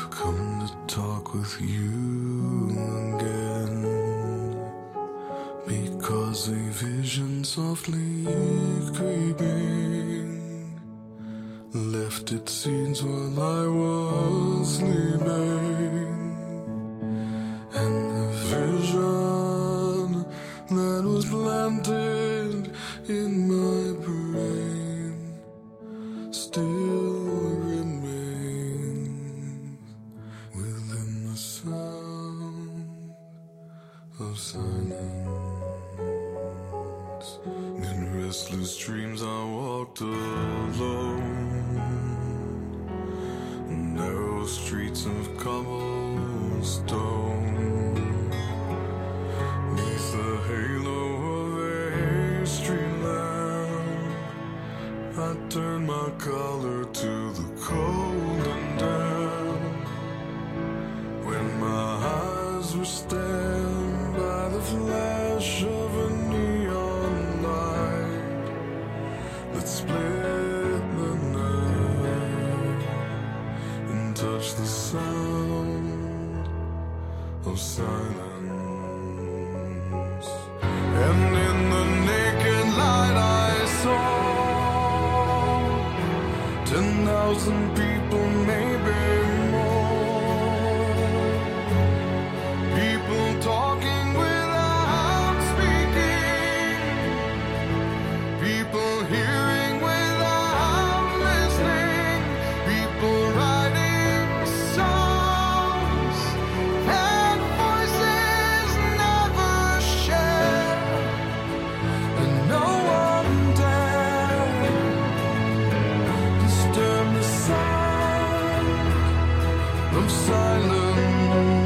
come to talk with you again, because a vision softly creeping left its seeds while I was sleeping, and the vision that was planted in my brain still remains within the sound of silence. In restless dreams I walked alone, narrow streets of cobblestone, neath the halo of a street lamp. I turned my collar to the cold and damp, when my eyes were stabbed by the flash of a neon light that split the night and touched the sound of silence. And in the naked light I saw 10,000 people, maybe more. People talking without speaking, people hearing without listening, people writing songs that voices never share, and no one dared disturb the sound of silence.